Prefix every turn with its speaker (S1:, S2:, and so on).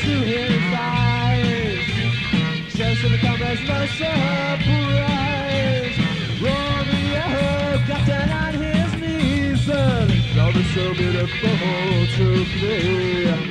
S1: to his eyes. Says to the comrades, no surprise. Romeo got down on his knees and felt it so beautiful to me.